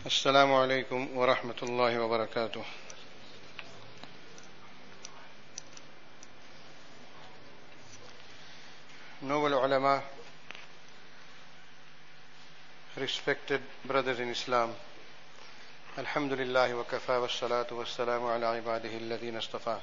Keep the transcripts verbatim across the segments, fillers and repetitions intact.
Assalamu alaikum wa rahmatullahi wa barakatuh. Noble ulama, respected brothers in Islam, Alhamdulillah wa kafa wa salatu wa salamu ala ibadihi alladhina istafa.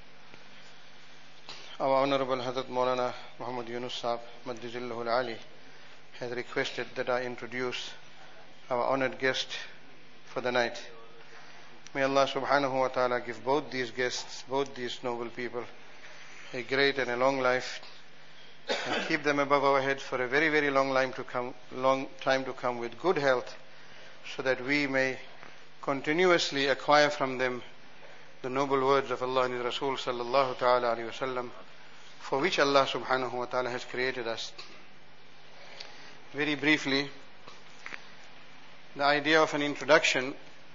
Our Honorable Hazrat Maulana Muhammad Yunus Sahab, Maddizillahu al-Ali, has requested that I introduce our honored guest for the night. May Allah subhanahu wa ta'ala give both these guests, both these noble people, a great and a long life, and keep them above our heads for a very, very long time to come, long time to come with good health, so that we may continuously acquire from them the noble words of Allah and His Rasul sallallahu ta'ala alayhi wa sallam, for which Allah subhanahu wa ta'ala has created us. Very briefly, the idea of an introduction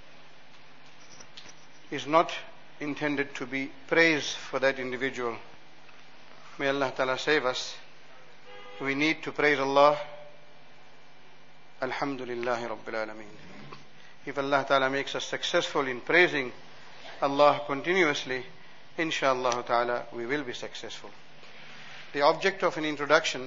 is not intended to be praise for that individual. May Allah Ta'ala save us. We need to praise Allah. Alhamdulillahi Rabbil Alameen. If Allah Ta'ala makes us successful in praising Allah continuously, inshaAllah Ta'ala we will be successful. The object of an introduction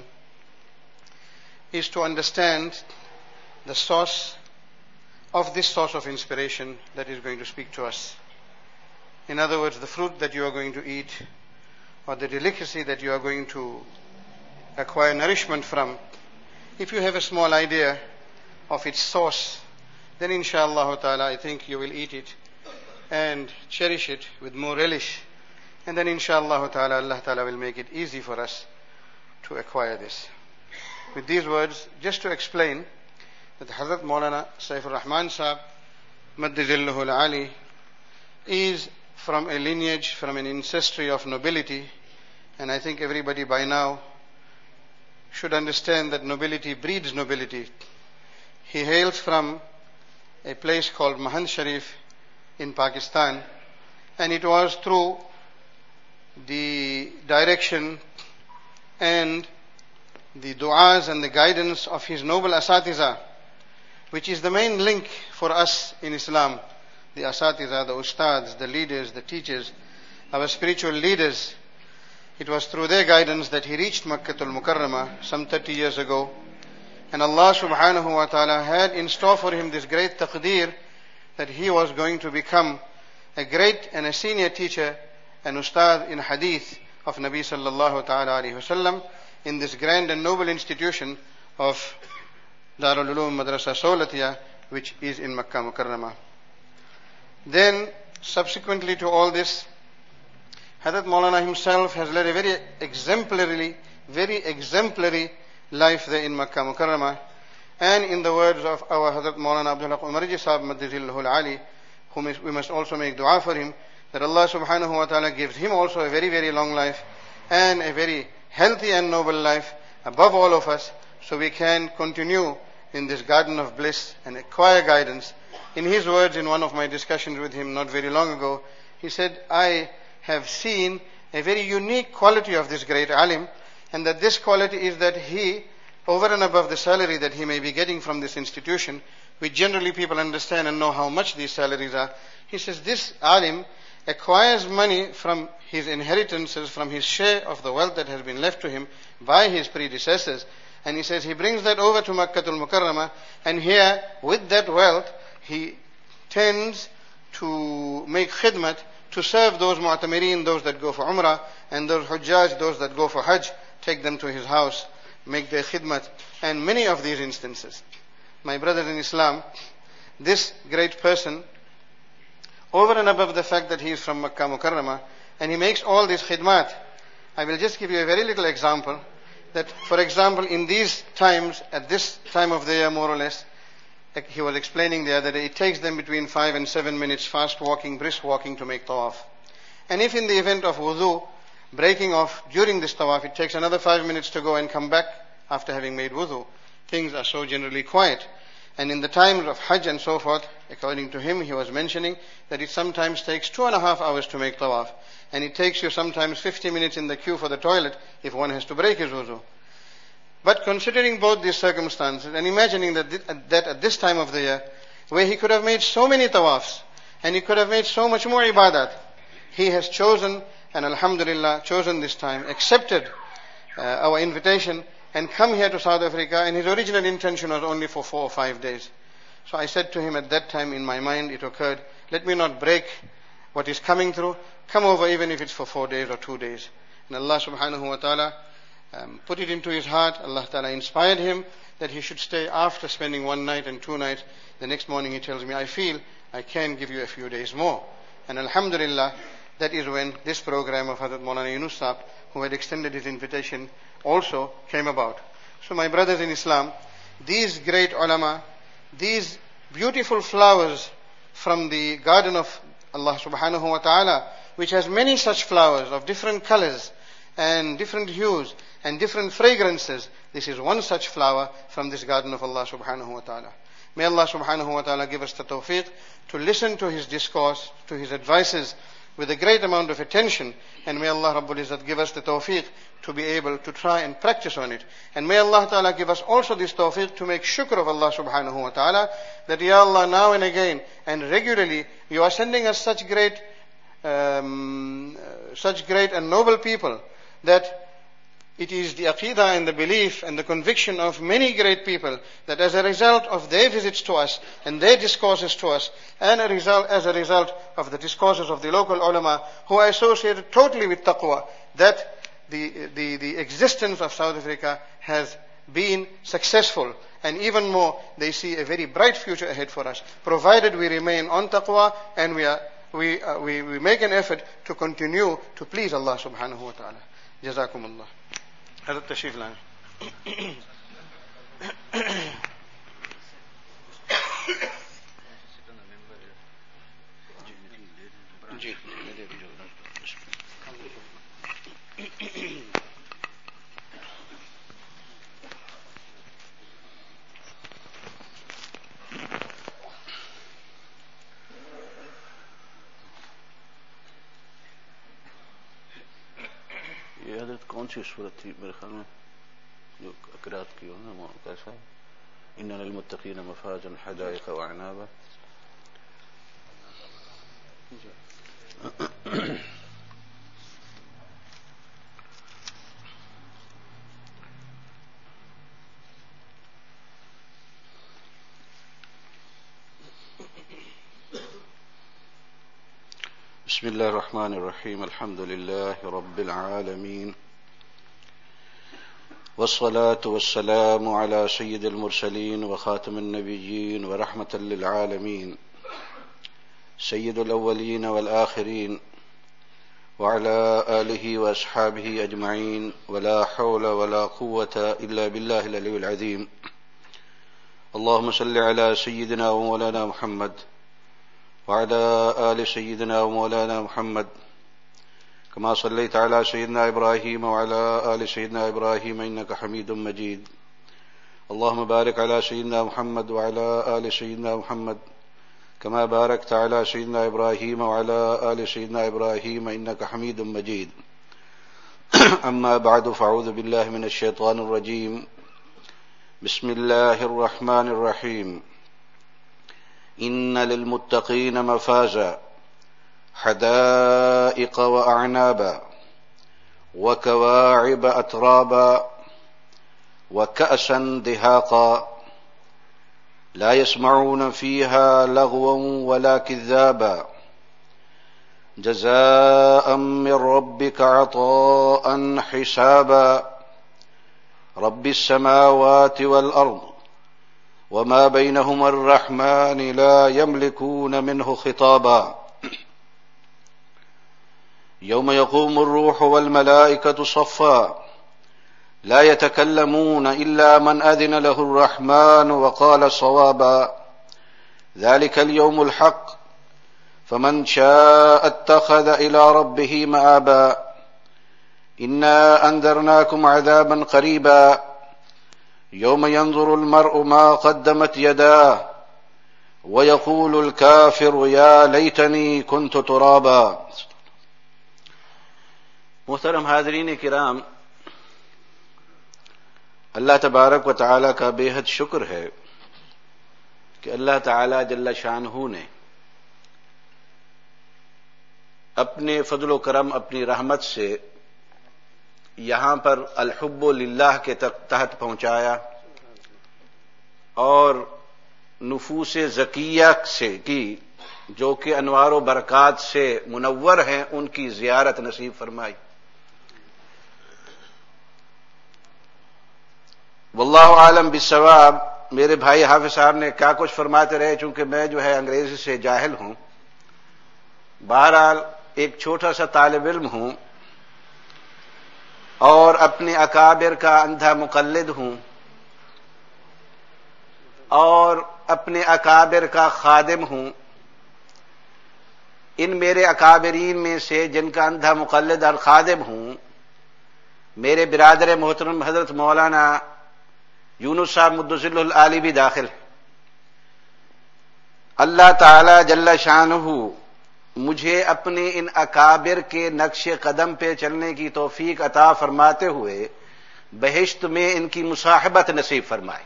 is to understand the source of this source of inspiration that is going to speak to us. In other words, the fruit that you are going to eat, or the delicacy that you are going to acquire nourishment from, if you have a small idea of its source, then inshaAllah ta'ala I think you will eat it and cherish it with more relish, and then inshaAllah ta'ala Allah ta'ala will make it easy for us to acquire this. With these words, just to explain that Hazrat Maulana Saifur Rahman Sahab, Maddizillahu al-Ali, is from a lineage, from an ancestry of nobility, and I think everybody by now should understand that nobility breeds nobility. He hails from a place called Mahand Sharif in Pakistan, and it was through the direction and the du'as and the guidance of his noble asatiza, which is the main link for us in Islam. The asatiza, the ustads, the leaders, the teachers, our spiritual leaders. It was through their guidance that he reached Makkatul Mukarramah some thirty years ago. And Allah subhanahu wa ta'ala had in store for him this great taqdeer that he was going to become a great and a senior teacher, an ustad in hadith of Nabi sallallahu ta'ala alayhi wa sallam, in this grand and noble institution of Darul Uloom Madrasa Sawlatiyah, which is in Makkah Mukarramah. Then, subsequently to all this, Hazrat Maulana himself has led a very exemplary, very exemplary life there in Makkah Mukarramah. And in the words of our Hazrat Maulana Abdul Haq Umarji Sahab Maddizillahu al-Ali, whom we must also make dua for him, that Allah subhanahu wa ta'ala gives him also a very, very long life and a very healthy and noble life above all of us, so we can continue in this garden of bliss and acquire guidance. In his words, in one of my discussions with him not very long ago, he said, I have seen a very unique quality of this great alim, and that this quality is that he, over and above the salary that he may be getting from this institution, which generally people understand and know how much these salaries are, he says this alim acquires money from his inheritances, from his share of the wealth that has been left to him by his predecessors. And he says he brings that over to Makkatul Mukarramah, and here, with that wealth, he tends to make khidmat, to serve those mu'tamireen, those that go for umrah, and those hujjaj, those that go for hajj, take them to his house, make their khidmat, and many of these instances. My brothers in Islam, this great person, over and above the fact that he is from Makkah Mukarramah, and he makes all these khidmat, I will just give you a very little example. That, for example, in these times, at this time of the year more or less, like he was explaining the other day, it takes them between five and seven minutes fast walking, brisk walking to make tawaf. And if in the event of wudu, breaking off during this tawaf, it takes another five minutes to go and come back after having made wudu, things are so generally quiet. And in the times of hajj and so forth, according to him, he was mentioning that it sometimes takes two and a half hours to make tawaf. And it takes you sometimes fifty minutes in the queue for the toilet if one has to break his wudu. But considering both these circumstances and imagining that, th- that at this time of the year, where he could have made so many tawafs and he could have made so much more ibadat. He has chosen, and alhamdulillah, chosen this time, accepted uh, our invitation and come here to South Africa, and his original intention was only for four or five days. So I said to him at that time, in my mind it occurred, let me not break what is coming through, come over even if it's for four days or two days. And Allah subhanahu wa ta'ala um, put it into his heart, Allah ta'ala inspired him that he should stay after spending one night and two nights. The next morning he tells me, I feel I can give you a few days more. And alhamdulillah, that is when this program of Hazrat Maulana Yunus Saab, who had extended his invitation, also came about. So my brothers in Islam, these great ulama, these beautiful flowers from the garden of Allah subhanahu wa ta'ala, which has many such flowers of different colors and different hues and different fragrances, this is one such flower from this garden of Allah subhanahu wa ta'ala. May Allah subhanahu wa ta'ala give us the tawfiq to listen to his discourse, to his advices with a great amount of attention, and may Allah Rabbul Izzat give us the tawfiq to be able to try and practice on it. And may Allah Ta'ala give us also this tawfiq to make shukr of Allah subhanahu wa ta'ala, that Ya Allah, now and again and regularly you are sending us such great um, such great and noble people, that it is the aqidah and the belief and the conviction of many great people that as a result of their visits to us and their discourses to us, and a result, as a result of the discourses of the local ulama who are associated totally with taqwa, that the, the, the existence of South Africa has been successful, and even more, they see a very bright future ahead for us, provided we remain on taqwa and we, are, we, uh, we, we make an effort to continue to please Allah subhanahu wa ta'ala. Jazakumullah. Hazrat Tashreef Lain. جی یہ حضرت کون سی صورت تھی میرے خیال میں جو قرات کی ہو نا کیسا ان للمتقین مفازا حدائق واعنابا. بسم الله الرحمن الرحيم. الحمد لله رب العالمين، والصلاة والسلام على سيد المرسلين وخاتم النبيين ورحمة للعالمين، سيد الأولين والآخرين، وعلى آله وأصحابه أجمعين، ولا حول ولا قوة إلا بالله العلي العظيم. اللهم صل على سيدنا ومولانا محمد وعلى آل سيدنا ومولانا محمد كما صليت على سيدنا إبراهيم وعلى آل سيدنا إبراهيم إنك حميد مجيد. اللهم بارك على سيدنا محمد وعلى آل سيدنا محمد كما باركت على سيدنا إبراهيم وعلى آل سيدنا إبراهيم إنك حميد مجيد. أما بعد، فأعوذ بالله من الشيطان الرجيم. بسم الله الرحمن الرحيم. إن للمتقين مفازا حدائق وأعنابا وكواعب أترابا وكأسا دهاقا لا يسمعون فيها لغوا ولا كذابا جزاء من ربك عطاء حسابا رب السماوات والأرض وما بينهما الرحمن لا يملكون منه خطابا يوم يقوم الروح والملائكة صفا لا يتكلمون إلا من أذن له الرحمن وقال صوابا ذلك اليوم الحق فمن شاء اتخذ إلى ربه مآبا إنا أنذرناكم عذابا قريبا يوم ينظر المرء ما قدمت يداه ويقول الكافر يا ليتني كنت ترابا. محترم حاضرین کرام، اللہ تبارک و تعالی کا بے حد شکر ہے کہ اللہ تعالی جل شانہ نے اپنے فضل و کرم، اپنی رحمت سے یہاں پر الحب للہ کے تحت پہنچایا اور نفوس زکیہ سے کی جو کہ انوار و برکات سے منور ہیں، ان کی زیارت نصیب فرمائی۔ واللہ عالم بالصواب۔ میرے بھائی حافظ صاحب نے کیا کچھ فرماتے رہے، چونکہ میں جو ہے انگریزی سے جاہل ہوں، بہرحال ایک چھوٹا سا طالب علم ہوں اور اپنے اکابر کا اندھا مقلد ہوں اور اپنے اکابر کا خادم ہوں۔ ان میرے اکابرین میں سے جن کا اندھا مقلد اور خادم ہوں، میرے برادر محترم حضرت مولانا یونس صاحب مدظل العالی بھی داخل ہے۔ اللہ تعالی جل شانہ مجھے اپنے ان اکابر کے نقش قدم پہ چلنے کی توفیق عطا فرماتے ہوئے بہشت میں ان کی مصاحبت نصیب فرمائے۔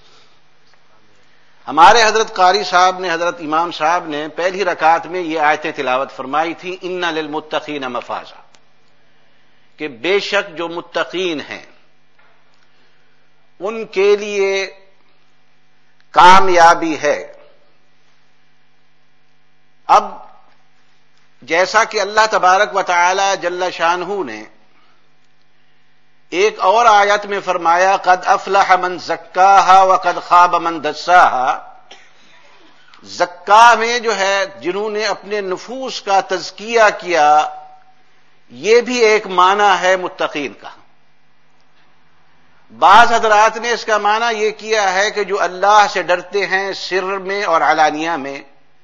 ہمارے حضرت قاری صاحب نے، حضرت امام صاحب نے پہلی رکعت میں یہ آیتیں تلاوت فرمائی تھی، ان للمتقین مفازا، کہ بے شک جو متقین ہیں ان کے لیے کامیابی ہے۔ اب جیسا کہ اللہ تبارک و تعالی جل شانہ نے ایک اور آیت میں فرمایا، قد افلح من زکاہا وقد خاب من دساہا، زکا میں جو ہے جنہوں نے اپنے نفوس کا تزکیہ کیا، یہ بھی ایک معنی ہے متقین کا۔ بعض حضرات نے اس کا معنی یہ کیا ہے کہ جو اللہ سے ڈرتے ہیں سر میں اور علانیہ میں۔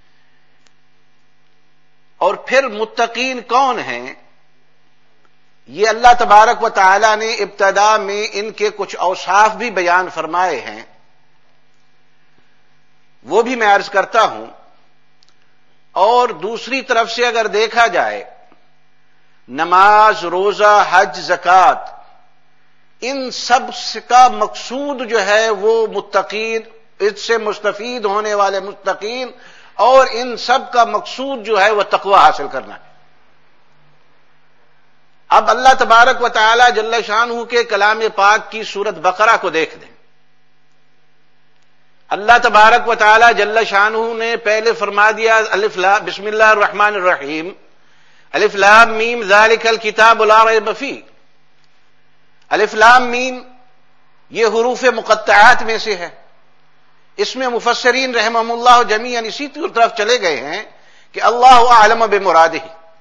اور پھر متقین کون ہیں؟ یہ اللہ تبارک و تعالی نے ابتدا میں ان کے کچھ اوصاف بھی بیان فرمائے ہیں، وہ بھی میں عرض کرتا ہوں۔ اور دوسری طرف سے اگر دیکھا جائے، نماز، روزہ، حج، زکوٰۃ، ان سب کا مقصود جو ہے وہ متقین، اس سے مستفید ہونے والے متقین، اور ان سب کا مقصود جو ہے وہ تقوی حاصل کرنا ہے۔ اب اللہ تبارک و تعالی جل شانہ کے کلام پاک کی سورت بقرہ کو دیکھ دیں۔ اللہ تبارک و تعالی جل شانہ نے پہلے فرما دیا، الف لام بسم اللہ الرحمن الرحیم، الف لام میم ذالک الکتاب لا ریب فیہ۔ الف لام میم یہ حروف مقطعات میں سے ہے۔ اس میں مفسرین رحمہم اللہ جمیعاً اسی طرف چلے گئے ہیں کہ اللہ اعلم بمرادہ۔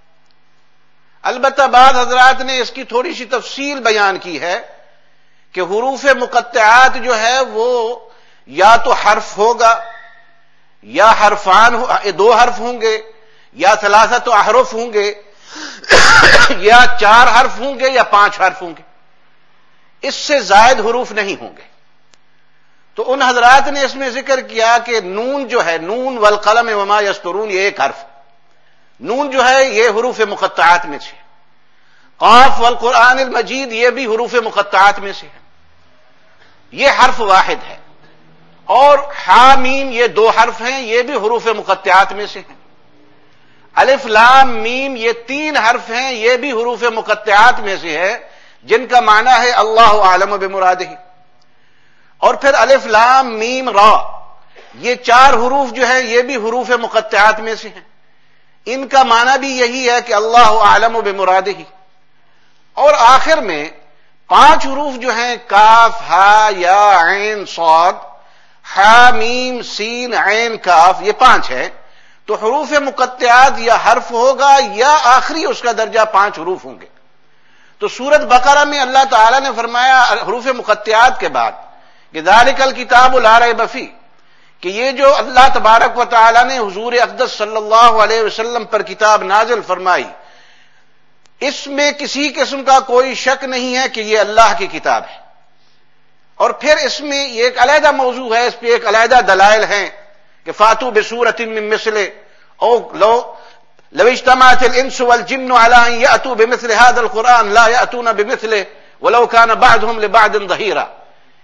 البتہ بعض حضرات نے اس کی تھوڑی سی تفصیل بیان کی ہے کہ حروف مقطعات جو ہے وہ یا تو حرف ہوگا یا حرفان، دو حرف ہوں گے، یا ثلاثت احرف ہوں گے، یا چار حرف ہوں گے، یا پانچ حرف ہوں گے، اس سے زائد حروف نہیں ہوں گے۔ تو ان حضرات نے اس میں ذکر کیا کہ نون جو ہے، نون والقلم وما یسطرون، یہ ایک حرف، نون جو ہے یہ حروف مقطعات میں سے، قاف والقرآن المجید یہ بھی حروف مقطعات میں سے ہے، یہ حرف واحد ہے۔ اور حامیم یہ دو حرف ہیں، یہ بھی حروف مقطعات میں سے ہیں۔ الف لام میم یہ تین حرف ہیں، یہ بھی حروف مقطعات میں سے ہے، جن کا معنی ہے اللہ اعلم بمرادہ۔ اور پھر الف لام میم را یہ چار حروف جو ہیں یہ بھی حروف مقطعات میں سے ہیں، ان کا معنی بھی یہی ہے کہ اللہ اعلم بمرادہ۔ اور آخر میں پانچ حروف جو ہیں کاف، ہا، یا، عین، صاد، ہا، میم، سین، عین، کاف، یہ پانچ ہے۔ تو حروف مقطعات یا حرف ہوگا یا آخری اس کا درجہ پانچ حروف ہوں گے۔ تو سورت بقرہ میں اللہ تعالی نے فرمایا حروف مقطعات کے بعد کہ ذالک الکتاب لا ریب فیہ، کہ یہ جو اللہ تبارک و تعالی نے حضور اقدس صلی اللہ علیہ وسلم پر کتاب نازل فرمائی، اس میں کسی قسم کا کوئی شک نہیں ہے کہ یہ اللہ کی کتاب ہے۔ اور پھر اس میں یہ ایک علیحدہ موضوع ہے، اس پہ ایک علیحدہ دلائل ہیں کہ فاتو بسورۃ من مثلہ، او لو لو اجتمعت الانس والجن على ان ياتوا بمثل هذا القران لا ياتون بمثله ولو كان بعضهم لبعض ظهيرا۔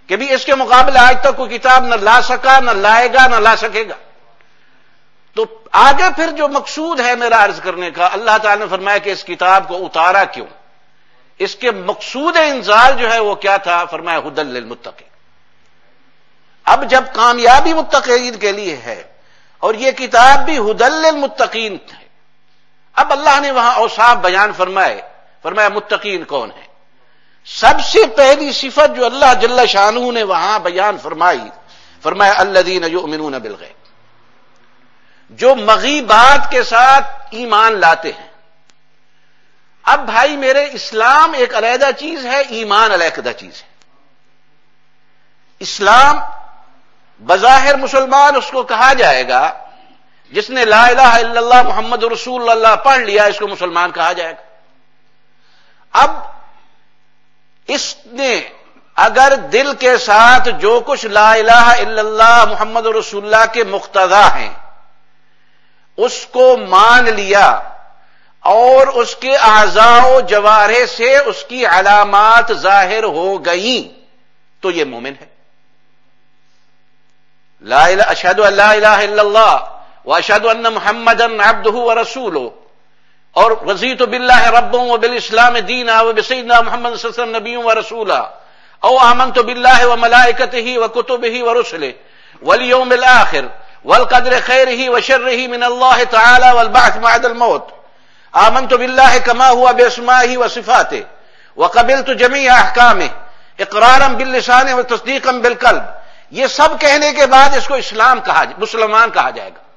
کہ بھی اس کے مقابلے آج تک کوئی کتاب نہ لا سکا، نہ لائے گا، نہ لا سکے گا. تو آگے پھر جو مقصود ہے میرا عرض کرنے کا، اللہ تعالی نے فرمایا کہ اس کتاب کو اتارا کیوں، اس کے مقصود انزال جو ہے وہ کیا تھا، فرمایا ھدی للمتقین. اب جب کامیابی متقین کے لیے ہے اور یہ کتاب بھی ھدی للمتقین ہے، اب اللہ نے وہاں اوصاف بیان فرمائے. فرمایا متقین کون ہے؟ سب سے پہلی صفت جو اللہ جل شانہ نے وہاں بیان فرمائی، فرمایا الذین یؤمنون بالغیب، جو مغیبات کے ساتھ ایمان لاتے ہیں. اب بھائی میرے، اسلام ایک علیحدہ چیز ہے، ایمان علیحدہ چیز ہے. اسلام بظاہر مسلمان اس کو کہا جائے گا، جس نے لا الہ الا اللہ محمد رسول اللہ پڑھ لیا اس کو مسلمان کہا جائے گا. اب اس نے اگر دل کے ساتھ جو کچھ لا الہ الا اللہ محمد رسول اللہ کے مقتضا ہیں اس کو مان لیا اور اس کے اعضاء و جوارح سے اس کی علامات ظاہر ہو گئیں تو یہ مومن ہے. لا الہ اشہد ان لا الہ الا اللہ واشہد ان محمدا عبدہ ورسولہ، اور رضیت باللہ ربا وبالاسلام دینا وبسیدنا محمد صلی اللہ علیہ وسلم نبیا ورسولا، او آمنت باللہ وملائکتہ وکتبہ ورسلہ والیوم الآخر والقدر خیرہ وشرہ من اللہ تعالی والبعث بعد الموت، آمنت باللہ کما ہوا باسمائہ وصفاتہ وقبلت جمیع احکامہ اقرارا باللسان وتصدیقا بالقلب. یہ سب کہنے کے بعد اس کو اسلام کہا، مسلمان کہا جائے گا.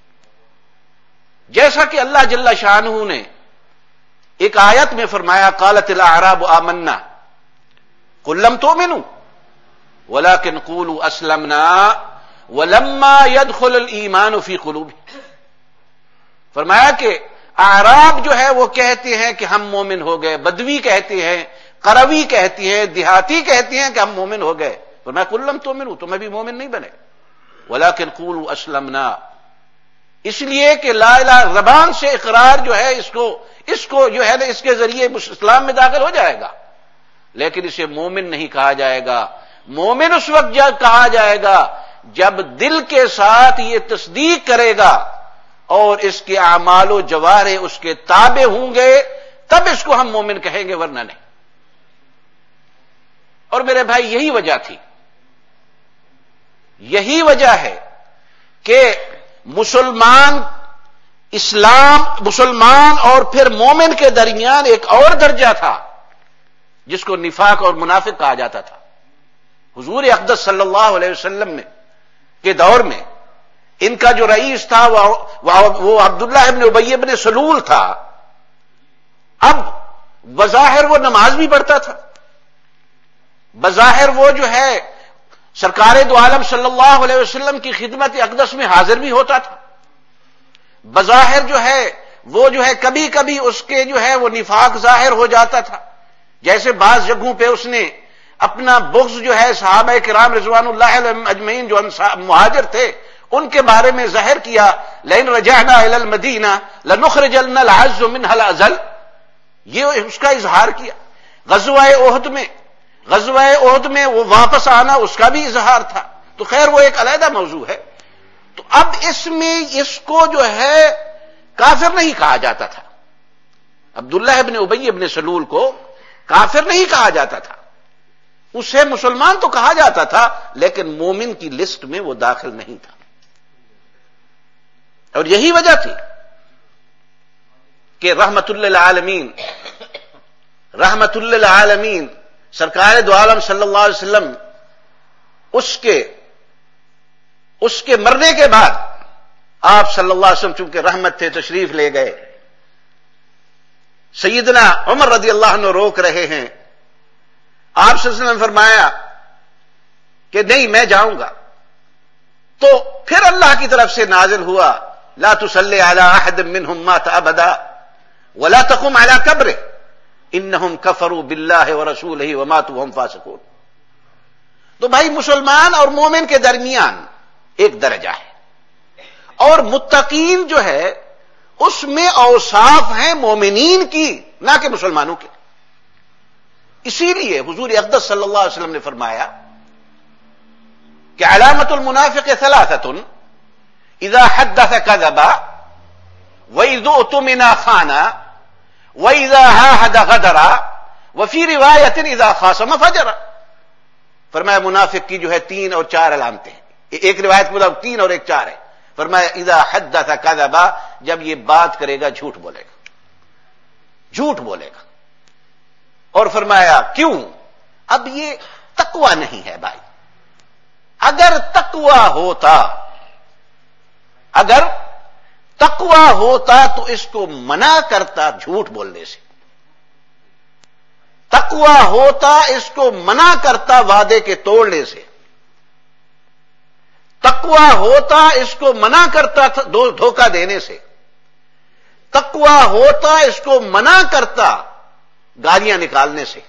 جیسا کہ اللہ جل شانہ نے ایک آیت میں فرمایا قالت الاعراب آمنا قل لم تؤمنوا ولكن قولوا اسلمنا ولما يدخل الایمان فی قلوبکم. فرمایا کہ اعراب جو ہے وہ کہتے ہیں کہ ہم مومن ہو گئے، بدوی کہتے ہیں، قروی کہتی ہیں، دیہاتی کہتی ہیں کہ ہم مومن ہو گئے. فرمایا قل لم تؤمنوا، تمہیں بھی مومن نہیں بنے، ولكن قولوا اسلمنا، اس لیے کہ لا الہ زبان سے اقرار جو ہے اس کو اس کو جو ہے نا اس کے ذریعے اسلام میں داخل ہو جائے گا، لیکن اسے مومن نہیں کہا جائے گا. مومن اس وقت جب کہا جائے گا جب دل کے ساتھ یہ تصدیق کرے گا اور اس کے اعمال و جوارح اس کے تابع ہوں گے، تب اس کو ہم مومن کہیں گے، ورنہ نہیں. اور میرے بھائی یہی وجہ تھی، یہی وجہ ہے کہ مسلمان اسلام مسلمان اور پھر مومن کے درمیان ایک اور درجہ تھا جس کو نفاق اور منافق کہا جاتا تھا. حضور اقدس صلی اللہ علیہ وسلم نے کے دور میں ان کا جو رئیس تھا وہ عبداللہ ابن ابی ابن سلول تھا. اب بظاہر وہ نماز بھی پڑھتا تھا، بظاہر وہ جو ہے سرکار دو عالم صلی اللہ علیہ وسلم کی خدمت اقدس میں حاضر بھی ہوتا تھا، بظاہر جو ہے وہ جو ہے کبھی کبھی اس کے جو ہے وہ نفاق ظاہر ہو جاتا تھا. جیسے بعض جگہوں پہ اس نے اپنا بغض جو ہے صحابہ کرام رضوان اللہ علیہم اجمعین جو مہاجر تھے ان کے بارے میں ظاہر کیا. لئن رجعنا الى المدینہ لنخرجن العز منها الاذل، یہ اس کا اظہار کیا. غزوہ احد میں غزوہ احد میں وہ واپس آنا اس کا بھی اظہار تھا. تو خیر وہ ایک علیحدہ موضوع ہے. تو اب اس میں اس کو جو ہے کافر نہیں کہا جاتا تھا، عبداللہ ابن ابی ابن سلول کو کافر نہیں کہا جاتا تھا، اسے مسلمان تو کہا جاتا تھا لیکن مومن کی لسٹ میں وہ داخل نہیں تھا. اور یہی وجہ تھی کہ رحمت للعالمین رحمت للعالمین سرکار دو عالم صلی اللہ علیہ وسلم اس کے اس کے مرنے کے بعد آپ صلی اللہ علیہ وسلم چونکہ رحمت تھے تشریف لے گئے. سیدنا عمر رضی اللہ عنہ روک رہے ہیں. آپ صلی اللہ علیہ وسلم نے فرمایا کہ نہیں میں جاؤں گا. تو پھر اللہ کی طرف سے نازل ہوا لا تصلی علی احد منهم مات ابدا ولا تقم علی قبره انہم کفروا باللہ ورسولہ وماتوا وهم فاسقون. تو بھائی مسلمان اور مومن کے درمیان ایک درجہ ہے، اور متقین جو ہے اس میں اوصاف ہیں مومنین کی نہ کہ مسلمانوں کے. اسی لیے حضور اقدس صلی اللہ علیہ وسلم نے فرمایا کہ علامت المنافق ثلاثۃ اذا حدث كذب واذا اؤتمن خان واذا عاهد غدر وفي روايه اذا خاصم فجر. فرمایا منافق کی جو ہے تین اور چار علامتیں ہیں. ایک روایت میں تین اور ایک چار ہے. فرمایا اذا حدث كذب، جب یہ بات کرے گا جھوٹ بولے گا، جھوٹ بولے گا. اور فرمایا کیوں؟ اب یہ تقوی نہیں ہے بھائی. اگر تقوی ہوتا اگر تقوی ہوتا تو اس کو منع کرتا جھوٹ بولنے سے. تقوی ہوتا اس کو منع کرتا وعدے کے توڑنے سے. تقوی ہوتا اس کو منع کرتا دھوکہ دینے سے. تقوی ہوتا اس کو منع کرتا گالیاں نکالنے سے.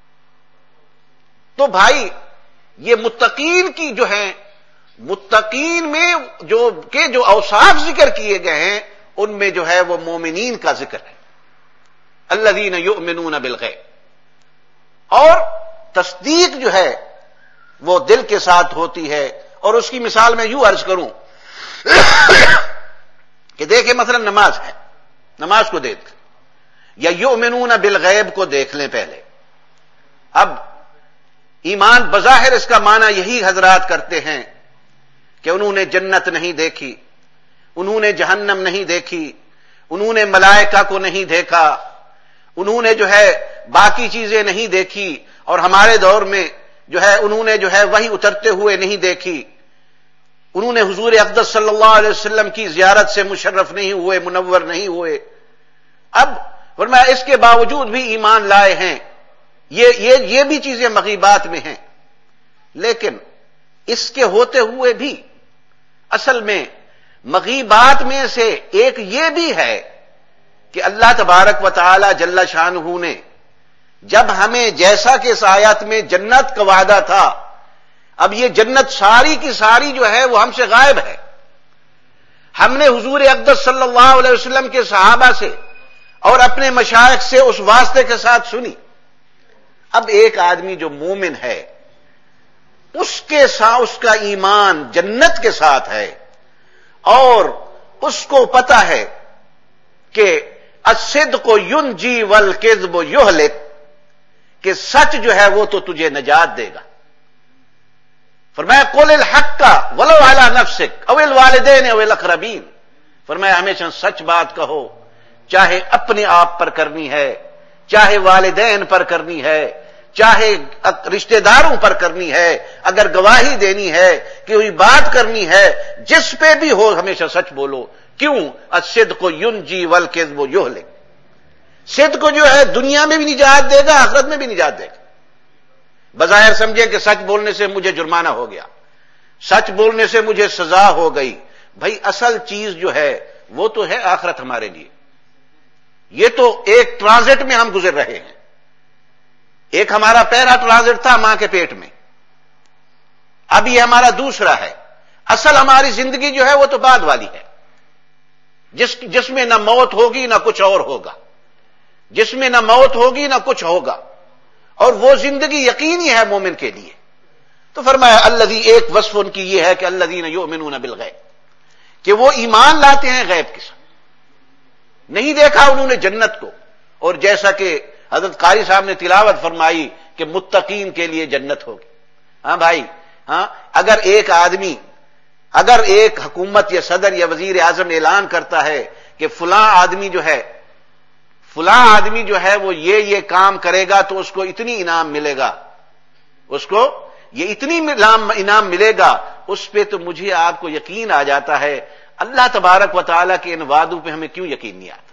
تو بھائی یہ متقین کی جو ہیں، متقین میں جو کہ جو اوصاف ذکر کیے گئے ہیں ان میں جو ہے وہ مومنین کا ذکر ہے. الذین یؤمنون بالغیب. اور تصدیق جو ہے وہ دل کے ساتھ ہوتی ہے. اور اس کی مثال میں یوں عرض کروں کہ دیکھیں مثلا نماز ہے، نماز کو دیکھ یا یؤمنون بالغیب کو دیکھ لیں پہلے. اب ایمان بظاہر اس کا معنی یہی حضرات کرتے ہیں کہ انہوں نے جنت نہیں دیکھی، انہوں نے جہنم نہیں دیکھی، انہوں نے ملائکہ کو نہیں دیکھا، انہوں نے جو ہے باقی چیزیں نہیں دیکھی، اور ہمارے دور میں جو ہے انہوں نے جو ہے وہی اترتے ہوئے نہیں دیکھی، انہوں نے حضور اقدس صلی اللہ علیہ وسلم کی زیارت سے مشرف نہیں ہوئے، منور نہیں ہوئے. اب فرمایا اس کے باوجود بھی ایمان لائے ہیں. یہ یہ یہ بھی چیزیں مغیبات میں ہیں. لیکن اس کے ہوتے ہوئے بھی اصل میں مغیبات میں سے ایک یہ بھی ہے کہ اللہ تبارک و تعالی جل شانہ نے جب ہمیں جیسا کہ اس آیات میں جنت کا وعدہ تھا، اب یہ جنت ساری کی ساری جو ہے وہ ہم سے غائب ہے. ہم نے حضور اقدس صلی اللہ علیہ وسلم کے صحابہ سے اور اپنے مشائخ سے اس واسطے کے ساتھ سنی. اب ایک آدمی جو مومن ہے اس کے ساتھ اس کا ایمان جنت کے ساتھ ہے، اور اس کو پتا ہے کہ الصدق ینجی والکذب یہلک، کہ سچ جو ہے وہ تو تجھے نجات دے گا. فرمایا قل الحق ولو علی نفسک او الوالدین او الاقربین. فرمایا ہمیشہ سچ بات کہو، چاہے اپنے آپ پر کرنی ہے، چاہے والدین پر کرنی ہے، چاہے رشتہ داروں پر کرنی ہے، اگر گواہی دینی ہے، کوئی بات کرنی ہے، جس پہ بھی ہو ہمیشہ سچ بولو. کیوں؟ الصدق ینجی والکذب یہلک. صدق کو جو ہے دنیا میں بھی نجات دے گا، آخرت میں بھی نجات دے گا. بظاہر سمجھے کہ سچ بولنے سے مجھے جرمانہ ہو گیا، سچ بولنے سے مجھے سزا ہو گئی. بھائی اصل چیز جو ہے وہ تو ہے آخرت ہمارے لیے. یہ تو ایک ٹرانزٹ میں ہم گزر رہے ہیں. ایک ہمارا پہلا ٹرانزٹ تھا ماں کے پیٹ میں، اب یہ ہمارا دوسرا ہے. اصل ہماری زندگی جو ہے وہ تو بعد والی ہے، جس جس میں نہ موت ہوگی نہ کچھ اور ہوگا، جس میں نہ موت ہوگی نہ کچھ ہوگا، اور وہ زندگی یقینی ہے مومن کے لیے. تو فرمایا الذی، ایک وصف ان کی یہ ہے کہ الذین یؤمنون بالغیب، کہ وہ ایمان لاتے ہیں غیب کے ساتھ. نہیں دیکھا انہوں نے جنت کو، اور جیسا کہ حضرت قاری صاحب نے تلاوت فرمائی کہ متقین کے لیے جنت ہوگی. ہاں بھائی، ہاں اگر ایک آدمی، اگر ایک حکومت یا صدر یا وزیر اعظم اعلان کرتا ہے کہ فلاں آدمی جو ہے فلاں آدمی جو ہے وہ یہ یہ کام کرے گا تو اس کو اتنی انعام ملے گا، اس کو یہ اتنی انعام ملے گا، اس پہ تو مجھے آپ کو یقین آ جاتا ہے. اللہ تبارک و تعالیٰ کے ان وعدوں پہ ہمیں کیوں یقین نہیں آتا؟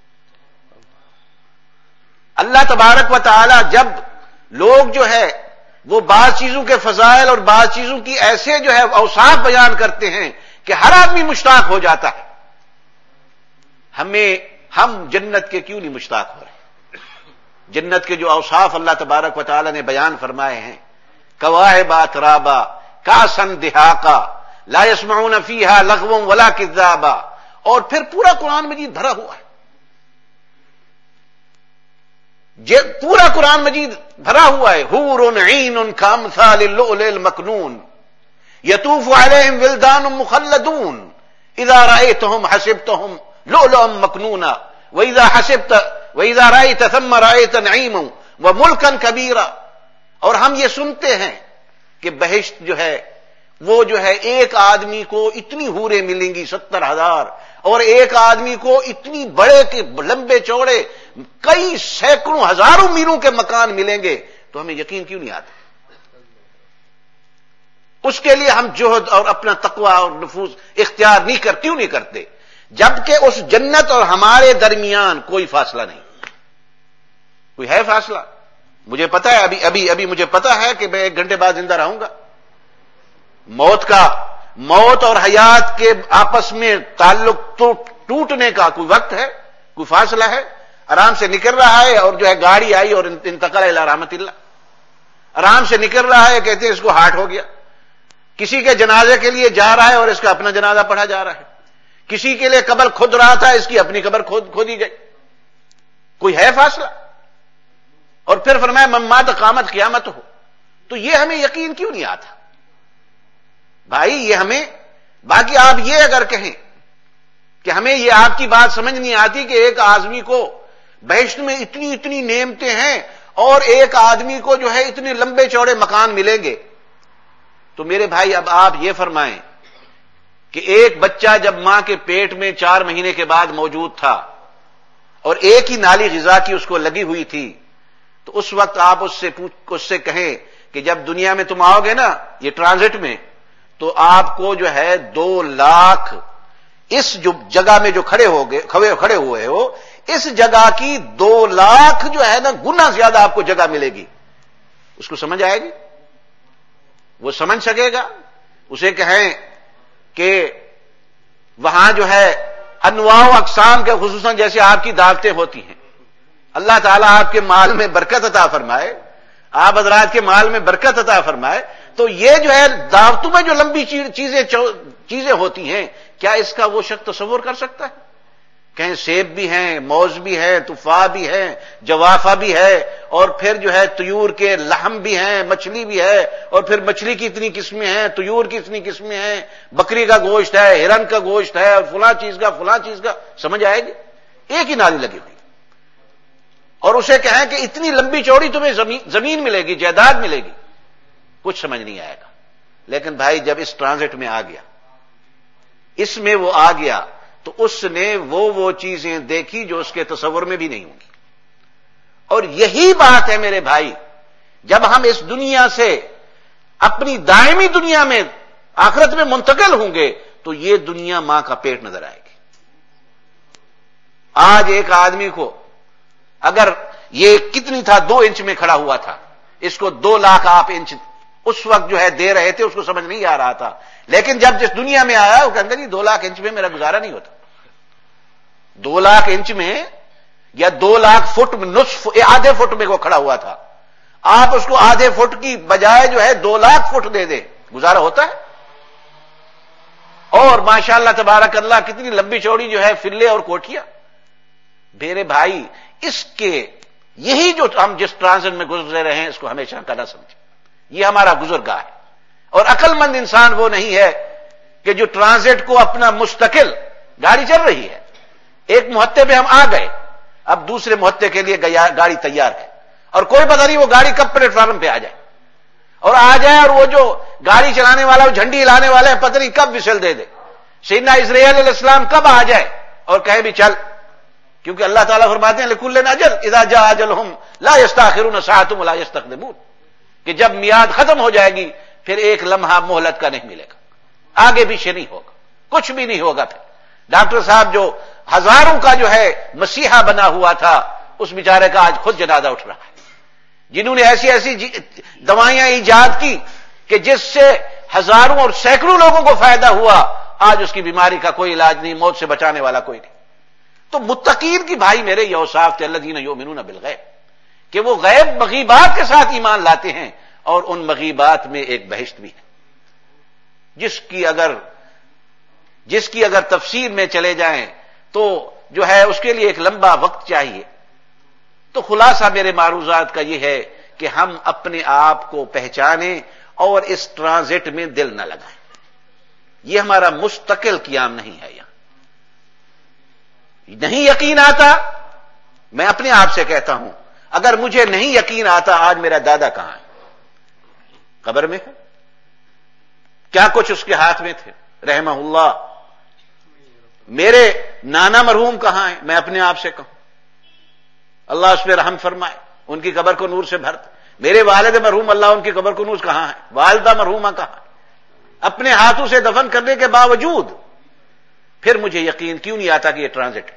اللہ تبارک و تعالیٰ جب لوگ جو ہے وہ بعض چیزوں کے فضائل اور بعض چیزوں کی ایسے جو ہے اوصاف بیان کرتے ہیں کہ ہر آدمی مشتاق ہو جاتا ہے. ہمیں ہم جنت کے کیوں نہیں مشتاق ہو رہے؟ جنت کے جو اوصاف اللہ تبارک و تعالیٰ نے بیان فرمائے ہیں، کواعب ترابا کاسن دہاقا لا يسمعون فیہا لغوا ولا کذابا، اور پھر پورا قرآن مجید بھرا ہوا ہے. پورا قرآن مجید بھرا ہوا ہے. حور عین کامثال اللؤلؤ المکنون، یطوف علیہم ولدان مخلدون اذا رأیتہم حسبتہم لؤلؤا مکنونا واذا حسبت واذا رأیت ثم رأیت نعیما وملکا کبیرا. اور ہم یہ سنتے ہیں کہ بہشت جو ہے وہ جو ہے ایک آدمی کو اتنی حوریں ملیں گی ستر ہزار، اور ایک آدمی کو اتنی بڑے کے لمبے چوڑے کئی سینکڑوں ہزاروں میلوں کے مکان ملیں گے، تو ہمیں یقین کیوں نہیں آتا؟ اس کے لیے ہم جہد اور اپنا تقوی اور نفوذ اختیار نہیں کر کیوں نہیں کرتے؟ جبکہ اس جنت اور ہمارے درمیان کوئی فاصلہ نہیں. کوئی ہے فاصلہ؟ مجھے پتا ہے، ابھی ابھی ابھی مجھے پتا ہے کہ میں ایک گھنٹے بعد زندہ رہوں گا. موت کا موت اور حیات کے آپس میں تعلق تو ٹوٹنے کا کوئی وقت ہے، کوئی فاصلہ ہے؟ آرام سے نکل رہا ہے اور جو ہے گاڑی آئی اور انتقال الی رحمت اللہ. آرام سے نکل رہا ہے، کہتے ہیں اس کو ہارٹ ہو گیا. کسی کے جنازے کے لیے جا رہا ہے اور اس کا اپنا جنازہ پڑھا جا رہا ہے. کسی کے لیے قبر کھود رہا تھا، اس کی اپنی قبر کھود کھودی گئی. کوئی ہے فاصلہ؟ اور پھر فرمایا من مات قامت قیامت ہو. تو یہ ہمیں یقین کیوں نہیں آتا بھائی؟ یہ ہمیں باقی آپ یہ اگر کہیں کہ ہمیں یہ آپ کی بات سمجھ نہیں آتی کہ ایک آدمی کو بہشت میں اتنی اتنی نعمتیں ہیں اور ایک آدمی کو جو ہے اتنے لمبے چوڑے مکان ملیں گے، تو میرے بھائی اب آپ یہ فرمائیں کہ ایک بچہ جب ماں کے پیٹ میں چار مہینے کے بعد موجود تھا اور ایک ہی نالی غذا کی اس کو لگی ہوئی تھی، تو اس وقت آپ اس سے پوچھ اس سے کہیں کہ جب دنیا میں تم آؤ گے نا یہ ٹرانزٹ میں، تو آپ کو جو ہے دو لاکھ اس جو جگہ میں جو کھڑے ہو گئے کھڑے ہوئے ہو اس جگہ کی دو لاکھ جو ہے نا گنا زیادہ آپ کو جگہ ملے گی. اس کو سمجھ آئے گی؟ وہ سمجھ سکے گا؟ اسے کہیں کہ وہاں جو ہے انواع و اقسام کے خصوصاً جیسے آپ کی دعوتیں ہوتی ہیں، اللہ تعالیٰ آپ کے مال میں برکت عطا فرمائے، آپ حضرات کے مال میں برکت عطا فرمائے، تو یہ جو ہے دعوتوں میں جو لمبی چیزیں چیزیں ہوتی ہیں، کیا اس کا وہ شخص تصور کر سکتا ہے؟ کہیں سیب بھی ہیں، موز بھی ہے، تفاح بھی ہے، جوافہ بھی ہے، اور پھر جو ہے طیور کے لحم بھی ہیں، مچھلی بھی ہے، اور پھر مچھلی کی اتنی قسمیں ہیں، طیور کی اتنی قسمیں ہیں، بکری کا گوشت ہے، ہرن کا گوشت ہے، اور فلاں چیز کا فلاں چیز کا. سمجھ آئے گی؟ ایک ہی نالی لگی ہوئی. اور اسے کہیں کہ اتنی لمبی چوڑی تمہیں زمین زمین ملے گی، جائیداد ملے گی، کچھ سمجھ نہیں آئے گا. لیکن بھائی جب اس ٹرانزٹ میں آ گیا، اس میں وہ آ گیا، تو اس نے وہ وہ چیزیں دیکھی جو اس کے تصور میں بھی نہیں ہوں گی. اور یہی بات ہے میرے بھائی، جب ہم اس دنیا سے اپنی دائمی دنیا میں آخرت میں منتقل ہوں گے تو یہ دنیا ماں کا پیٹ نظر آئے گی. آج ایک آدمی کو اگر یہ کتنی تھا دو انچ میں کھڑا ہوا تھا، اس کو دو لاکھ آپ انچ اس وقت جو ہے دے رہے تھے، اس کو سمجھ نہیں آ رہا تھا. لیکن جب جس دنیا میں آیا وہ کہتا جی دو لاکھ انچ میں میرا گزارا نہیں ہوتا. دو لاکھ انچ میں یا دو لاکھ فٹ میں نصف آدھے فٹ میں وہ کھڑا ہوا تھا، آپ اس کو آدھے فٹ کی بجائے جو ہے دو لاکھ فٹ دے دے، گزارا ہوتا ہے؟ اور ماشاءاللہ تبارک اللہ کتنی لمبی چوڑی جو ہے فلے اور کوٹھیاں. میرے بھائی اس کے یہی جو ہم جس ٹرانزٹ میں گزر رہے ہیں اس کو ہمیشہ کا نہ سمجھیں، یہ ہمارا گزرگاہ ہے. اور عقل مند انسان وہ نہیں ہے کہ جو ٹرانزٹ کو اپنا مستقل گاڑی چل رہی ہے، ایک محطے پہ ہم آ گئے، اب دوسرے محطے کے لیے گاڑی تیار ہے، اور کوئی پتہ نہیں وہ گاڑی کب پلیٹ فارم پہ آ جائے، اور آ جائے اور وہ جو گاڑی چلانے والا وہ جھنڈی ہلانے والا ہے پتہ نہیں کب وسل دے دے. سیدنا اسرائیل علیہ السلام کب آ جائے اور کہے بھی چل، کیونکہ اللہ تعالیٰ فرماتے ہیں لکل اجل اذا جاء اجلهم لا يستاخرون ساعة ولا يستقدمون، کہ جب میعاد ختم ہو جائے گی پھر ایک لمحہ مہلت کا نہیں ملے گا، آگے پیچھے نہیں ہوگا، کچھ بھی نہیں ہوگا. پھر ڈاکٹر صاحب جو ہزاروں کا جو ہے مسیحا بنا ہوا تھا، اس بیچارے کا آج خود جنازہ اٹھ رہا ہے. جنہوں نے ایسی ایسی دوائیاں ایجاد کی کہ جس سے ہزاروں اور سینکڑوں لوگوں کو فائدہ ہوا، آج اس کی بیماری کا کوئی علاج نہیں، موت سے بچانے والا کوئی نہیں. تو متقین کی بھائی میرے یہ اوصاف تھے الذین یؤمنون بالغیب، کہ وہ غیب مغیبات کے ساتھ ایمان لاتے ہیں، اور ان مغیبات میں ایک بہشت بھی ہے جس کی اگر جس کی اگر تفسیر میں چلے جائیں تو جو ہے اس کے لیے ایک لمبا وقت چاہیے. تو خلاصہ میرے معروضات کا یہ ہے کہ ہم اپنے آپ کو پہچانیں اور اس ٹرانزٹ میں دل نہ لگائیں. یہ ہمارا مستقل قیام نہیں ہے. یہاں نہیں یقین آتا، میں اپنے آپ سے کہتا ہوں، اگر مجھے نہیں یقین آتا آج میرا دادا کہاں ہے؟ قبر میں ہے. کیا کچھ اس کے ہاتھ میں تھے رحمہ اللہ. میرے نانا مرحوم کہاں ہیں؟ میں اپنے آپ سے کہوں اللہ اس پہ رحم فرمائے، ان کی قبر کو نور سے بھر دے. میرے والد مرحوم اللہ ان کی قبر کو نور کہاں ہے؟ والدہ مرحومہ کہاں ہے؟ اپنے ہاتھوں سے دفن کرنے کے باوجود پھر مجھے یقین کیوں نہیں آتا کہ یہ ٹرانزٹ ہے؟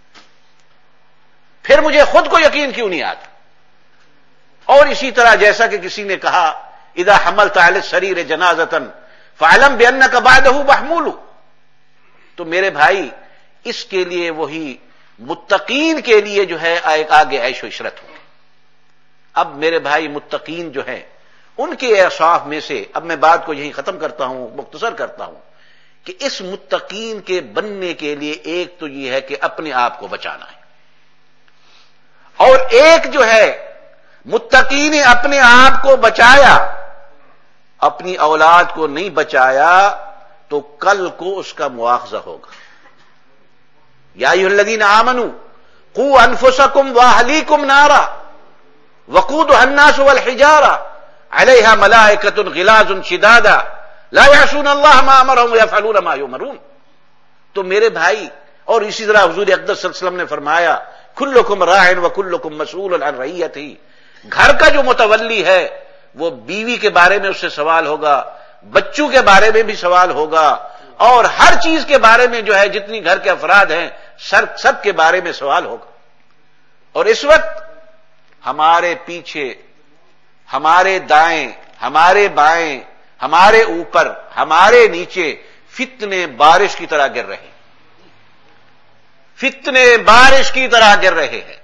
پھر مجھے خود کو یقین کیوں نہیں آتا؟ اور اسی طرح جیسا کہ کسی نے کہا اذا حملت علی السریر جنازۃ فاعلم بانک بعدہ محمول. تو میرے بھائی اس کے لیے وہی متقین کے لیے جو ہے ایک آگے عیش و عشرت ہوگی. اب میرے بھائی متقین جو ہیں ان کے اوصاف میں سے اب میں بات کو یہیں ختم کرتا ہوں، مختصر کرتا ہوں کہ اس متقین کے بننے کے لیے ایک تو یہ ہے کہ اپنے آپ کو بچانا ہے، اور ایک جو ہے متقی نے اپنے آپ کو بچایا، اپنی اولاد کو نہیں بچایا تو کل کو اس کا مواخذہ ہوگا. یا ایھا الذین آمنوا قوا انفسکم واہلیکم نارا وقودها الناس والحجارہ علیہا ملائکۃ غلاظ شداد لا یعصون اللہ ما امرهم ویفعلون ما یؤمرون. تو میرے بھائی، اور اسی طرح حضور اقدس صلی اللہ علیہ وسلم نے فرمایا کلکم راع وکلکم مسئول عن رعیتہ. گھر کا جو متولی ہے وہ بیوی کے بارے میں اس سے سوال ہوگا، بچوں کے بارے میں بھی سوال ہوگا، اور ہر چیز کے بارے میں جو ہے جتنی گھر کے افراد ہیں سر سب کے بارے میں سوال ہوگا. اور اس وقت ہمارے پیچھے، ہمارے دائیں، ہمارے بائیں، ہمارے اوپر، ہمارے نیچے فتنے بارش کی طرح گر رہے ہیں. فتنے بارش کی طرح گر رہے ہیں.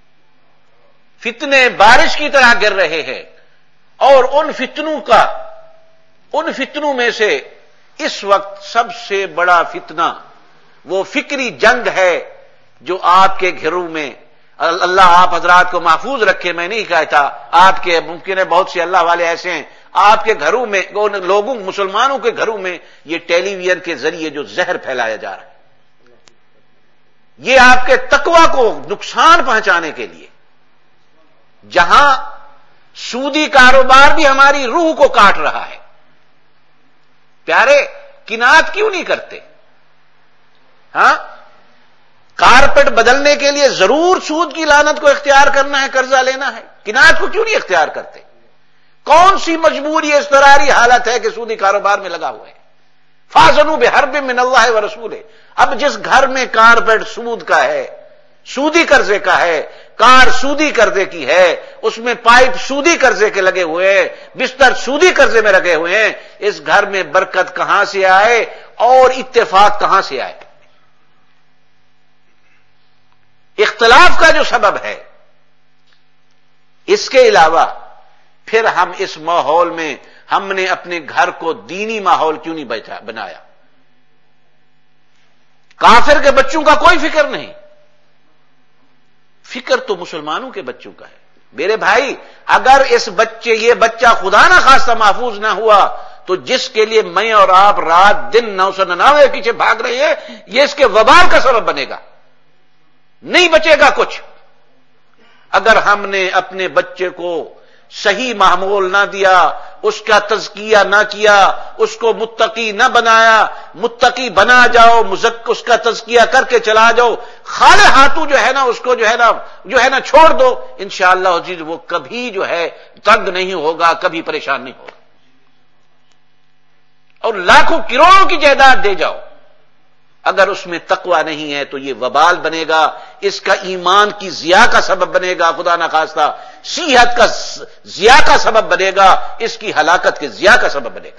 فتنے بارش کی طرح گر رہے ہیں. اور ان فتنوں کا، ان فتنوں میں سے اس وقت سب سے بڑا فتنہ وہ فکری جنگ ہے جو آپ کے گھروں میں، اللہ آپ حضرات کو محفوظ رکھے. میں نہیں کہتا، آپ کے ممکن ہے بہت سے اللہ والے ایسے ہیں آپ کے گھروں میں، لوگوں مسلمانوں کے گھروں میں یہ ٹیلی ویژن کے ذریعے جو زہر پھیلایا جا رہا ہے، یہ آپ کے تقوی کو نقصان پہنچانے کے لیے. جہاں سودی کاروبار بھی ہماری روح کو کاٹ رہا ہے. پیارے کنات کیوں نہیں کرتے؟ ہاں، کارپیٹ بدلنے کے لیے ضرور سود کی لعنت کو اختیار کرنا ہے، قرضہ لینا ہے. کنات کو کیوں نہیں اختیار کرتے؟ کون سی مجبوری اضطراری حالت ہے کہ سودی کاروبار میں لگا ہوا ہے؟ فاذنوا بحرب من اللہ ورسولہ. اب جس گھر میں کارپیٹ سود کا ہے، سودی قرضے کا ہے، کار سودی قرضے کی ہے، اس میں پائپ سودی قرضے کے لگے ہوئے ہیں، بستر سودی قرضے میں لگے ہوئے ہیں، اس گھر میں برکت کہاں سے آئے اور اتفاق کہاں سے آئے؟ اختلاف کا جو سبب ہے. اس کے علاوہ پھر ہم اس ماحول میں ہم نے اپنے گھر کو دینی ماحول کیوں نہیں بنایا؟ کافر کے بچوں کا کوئی فکر نہیں، فکر تو مسلمانوں کے بچوں کا ہے. میرے بھائی، اگر اس بچے یہ بچہ خدا نہ خواستہ محفوظ نہ ہوا تو جس کے لیے میں اور آپ رات دن نو سو ننانوے پیچھے بھاگ رہے ہیں، یہ اس کے وبال کا سبب بنے گا. نہیں بچے گا کچھ. اگر ہم نے اپنے بچے کو صحیح معمول نہ دیا، اس کا تزکیہ نہ کیا، اس کو متقی نہ بنایا. متقی بنا جاؤ، مزک اس کا تزکیہ کر کے چلا جاؤ، خالے ہاتھوں جو ہے نا اس کو جو ہے نا جو ہے نا چھوڑ دو، انشاءاللہ عزیز وہ کبھی جو ہے تنگ نہیں ہوگا، کبھی پریشان نہیں ہوگا. اور لاکھوں کروڑوں کی جائیداد دے جاؤ، اگر اس میں تقوی نہیں ہے تو یہ وبال بنے گا، اس کا ایمان کی ضیاع کا سبب بنے گا، خدا نہ خواستہ صحت کا ضیاع کا سبب بنے گا، اس کی ہلاکت کے ضیاع کا سبب بنے گا.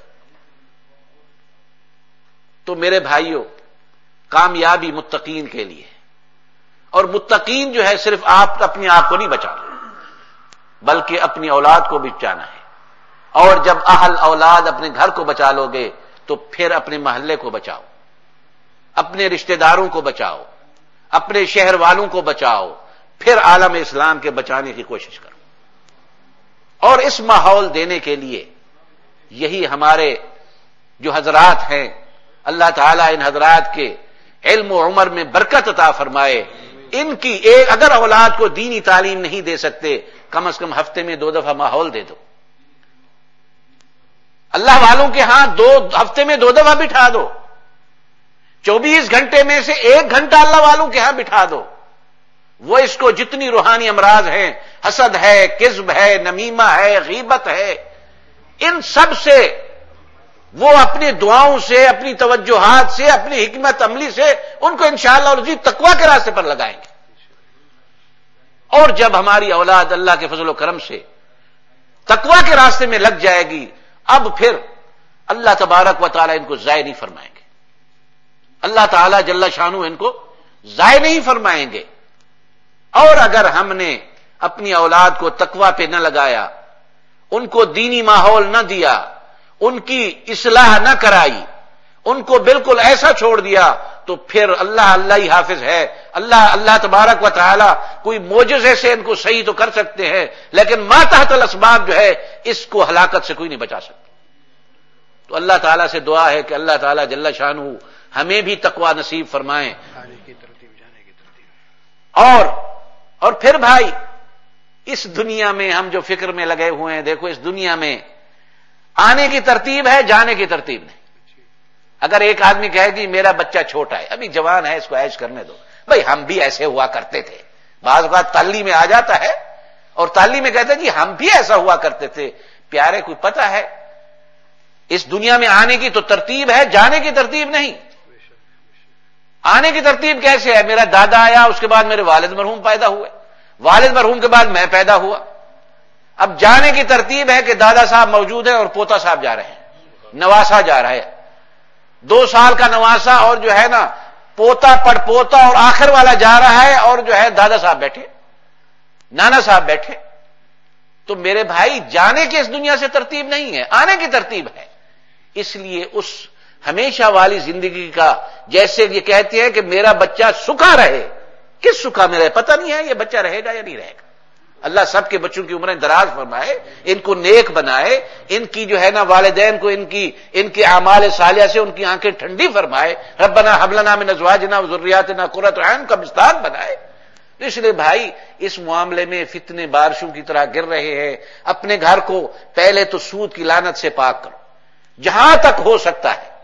تو میرے بھائیوں، کامیابی متقین کے لیے، اور متقین جو ہے صرف آپ اپنے آپ کو نہیں بچانا بلکہ اپنی اولاد کو بھی بچانا ہے. اور جب اہل اولاد اپنے گھر کو بچا لو گے تو پھر اپنے محلے کو بچاؤ، اپنے رشتہ داروں کو بچاؤ، اپنے شہر والوں کو بچاؤ، پھر عالم اسلام کے بچانے کی کوشش کرو. اور اس ماحول دینے کے لیے یہی ہمارے جو حضرات ہیں، اللہ تعالیٰ ان حضرات کے علم و عمر میں برکت عطا فرمائے. ان کی ایک اگر اولاد کو دینی تعلیم نہیں دے سکتے، کم از کم ہفتے میں دو دفعہ ماحول دے دو. اللہ والوں کے ہاں دو ہفتے میں دو دفعہ بٹھا دو. چوبیس گھنٹے میں سے ایک گھنٹہ اللہ والوں کے ہاں بٹھا دو. وہ اس کو جتنی روحانی امراض ہیں، حسد ہے، کذب ہے، نمیمہ ہے، غیبت ہے، ان سب سے وہ اپنی دعاؤں سے، اپنی توجہات سے، اپنی حکمت عملی سے ان کو انشاءاللہ العزیز تقویٰ کے راستے پر لگائیں گے. اور جب ہماری اولاد اللہ کے فضل و کرم سے تقویٰ کے راستے میں لگ جائے گی، اب پھر اللہ تبارک و تعالیٰ ان کو ضائع نہیں فرمائیں گے. اللہ تعالیٰ جل شانہ ان کو ضائع نہیں فرمائیں گے. اور اگر ہم نے اپنی اولاد کو تقویٰ پہ نہ لگایا، ان کو دینی ماحول نہ دیا، ان کی اصلاح نہ کرائی، ان کو بالکل ایسا چھوڑ دیا، تو پھر اللہ اللہ ہی حافظ ہے. اللہ اللہ تبارک و تعالی کوئی معجزے سے ان کو صحیح تو کر سکتے ہیں، لیکن ما تحت الاسباب جو ہے اس کو ہلاکت سے کوئی نہیں بچا سکتا. تو اللہ تعالیٰ سے دعا ہے کہ اللہ تعالیٰ جل شانہ ہمیں بھی تقویٰ نصیب فرمائیں. اور اور پھر بھائی اس دنیا میں ہم جو فکر میں لگے ہوئے ہیں، دیکھو اس دنیا میں آنے کی ترتیب ہے، جانے کی ترتیب نہیں. اگر ایک آدمی کہے کہ میرا بچہ چھوٹا ہے، ابھی جوان ہے، اس کو عیش کرنے دو، بھائی ہم بھی ایسے ہوا کرتے تھے. بعض اوقات تعلیم میں آ جاتا ہے اور تعلیم میں کہتے ہیں جی ہم بھی ایسا ہوا کرتے تھے. پیارے کوئی پتہ ہے اس دنیا میں آنے کی تو ترتیب ہے، جانے کی ترتیب نہیں. آنے کی ترتیب کیسے ہے؟ میرا دادا آیا، اس کے بعد میرے والد مرحوم پیدا ہوئے، والد مرحوم کے بعد میں پیدا ہوا. اب جانے کی ترتیب ہے کہ دادا صاحب موجود ہیں اور پوتا صاحب جا رہے ہیں، نواسا جا رہا ہے، دو سال کا نواسا اور جو ہے نا پوتا پڑ پوتا اور آخر والا جا رہا ہے، اور جو ہے دادا صاحب بیٹھے، نانا صاحب بیٹھے. تو میرے بھائی جانے کی اس دنیا سے ترتیب نہیں ہے، آنے کی ترتیب ہے. اس لیے اس ہمیشہ والی زندگی کا، جیسے یہ کہتے ہیں کہ میرا بچہ سکھا رہے، کس سکھا میں رہے پتہ نہیں ہے یہ بچہ رہے گا یا نہیں رہے گا. اللہ سب کے بچوں کی عمریں دراز فرمائے، ان کو نیک بنائے، ان کی جو ہے نا والدین کو ان کی ان کے اعمال صالحہ سے ان کی آنکھیں ٹھنڈی فرمائے. ربنا هب لنا من ازواجنا وذرياتنا قرۃ اعین کا مستان بنائے. اس لیے بھائی اس معاملے میں فتنے بارشوں کی طرح گر رہے ہیں. اپنے گھر کو پہلے تو سود کی لعنت سے پاک کرو، جہاں تک ہو سکتا ہے،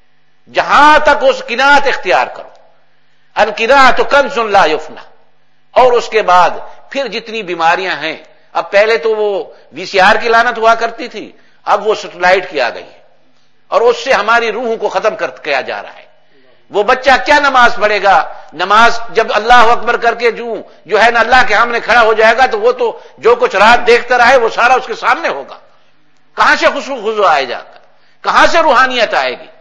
جہاں تک اس قناعت اختیار کرو. القناعۃ کنز لا یفنی. اور اس کے بعد پھر جتنی بیماریاں ہیں، اب پہلے تو وہ وی سی آر کی لعنت ہوا کرتی تھی، اب وہ سیٹلائٹ کی آ گئی ہے، اور اس سے ہماری روحوں کو ختم کر کیا جا رہا ہے. وہ بچہ کیا نماز پڑھے گا؟ نماز جب اللہ اکبر کر کے جو جو ہے نا اللہ کے سامنے کھڑا ہو جائے گا تو وہ تو جو کچھ رات دیکھتا رہے وہ سارا اس کے سامنے ہوگا. کہاں سے خوشو خضو آئے جا کر، کہاں سے روحانیت آئے گی؟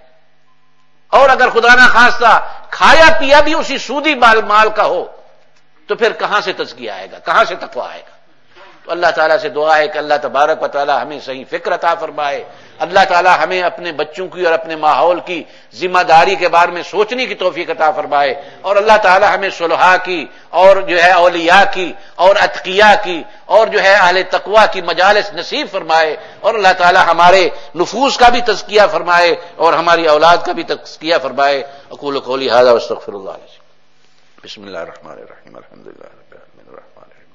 اور اگر خدا نہ خواستہ کھایا پیا بھی اسی سودی مال مال کا ہو تو پھر کہاں سے تزکیہ آئے گا، کہاں سے تقویٰ آئے گا؟ تو اللہ تعالیٰ سے دعا ہے کہ اللہ تبارک و تعالیٰ ہمیں صحیح فکر عطا فرمائے. اللہ تعالیٰ ہمیں اپنے بچوں کی اور اپنے ماحول کی ذمہ داری کے بارے میں سوچنے کی توفیق عطا فرمائے. اور اللہ تعالیٰ ہمیں صلحاء کی اور جو ہے اولیاء کی اور اتقیاء کی اور جو ہے اہل تقویٰ کی مجالس نصیب فرمائے. اور اللہ تعالیٰ ہمارے نفوس کا بھی تزکیہ فرمائے اور ہماری اولاد کا بھی تزکیہ فرمائے. اقول قولی ھذا واستغفر اللہ علیہ. بسم اللہ الرحمن الرحیم. الحمد للہ رب العالمین الرحمن الرحیم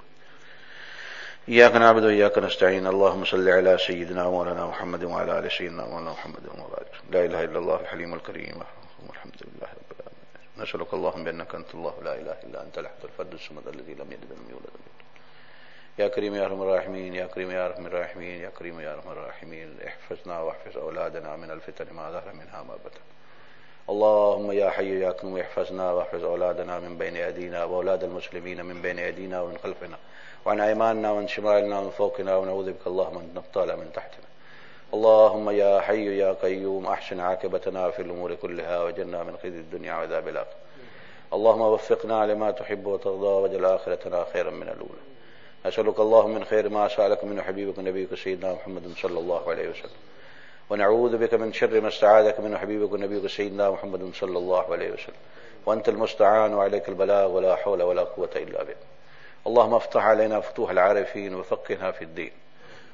ایاک نعبد و ایاک نستعین. اللهم صل علی سیدنا مولانا محمد وعلی آل سیدنا مولانا محمد وبارک. لا الہ الا اللہ الحلیم الکریم الحمد للہ رب العالمین. نسألک اللهم بأنک انت اللہ لا الہ الا انت الاحد الفرد الصمد الذی لم یلد ولم یولد ولم یکن. یا کریم یا ارحم الراحمین یا کریم یا ارحم الراحمین یا کریم یا ارحم الراحمین. احفظنا واحفظ اولادنا من الفتن ما ظهر منها ما بطن. اللهم يا حي يا قيوم احفظنا واحفظ اولادنا من بين ايدينا واولاد المسلمين من بين ايدينا ومن خلفنا وعن ايماننا وعن شمالنا ومن فوقنا ونعوذ بك اللهم ان نبتال من تحتنا. اللهم يا حي يا قيوم احسن عاقبتنا في الامور كلها واجرنا من خزي الدنيا وعذاب الاخره. اللهم وفقنا لما تحب وترضى واجعل اخرتنا خيرا من الاولى. اسالك اللهم من خير ما سالك من حبيبك نبيك سيدنا محمد صلى الله عليه وسلم، ونعوذ بك من شر ما استعاذك من حبيبك ونبيك سيدنا محمد صلى الله عليه وسلم، وأنت المستعان وعليك البلاغ ولا حول ولا قوة إلا بك. اللهم افتح علينا فتوح العارفين وفقهنا في الدين.